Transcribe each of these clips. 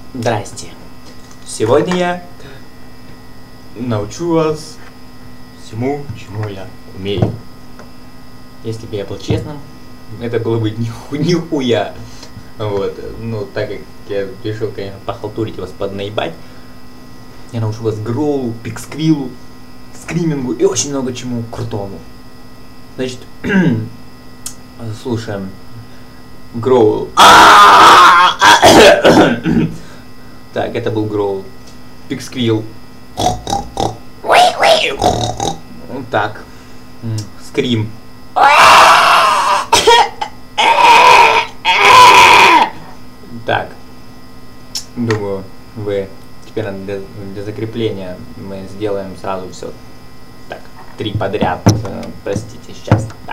Здрасте. Сегодня я научу вас всему, чему я умею. Если бы я был честным, это было бы нихуя. Вот, ну, так как я решил, конечно, похалтурить вас, поднаебать, я научу вас гроулу, пиксквиллу, скримингу и очень много чему крутому. Значит, слушаем. Гроул. Так, это был гроул. Пиксквилл. Так. Скрим. Так. Думаю, вы теперь для закрепления мы сделаем сразу все. Так, 3 подряд. Простите, сейчас. Так.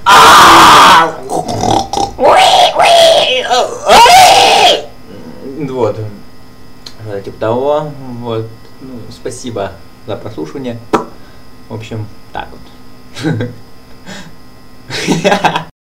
Вот. Типа того. Вот. Ну, спасибо за прослушивание. В общем, так вот.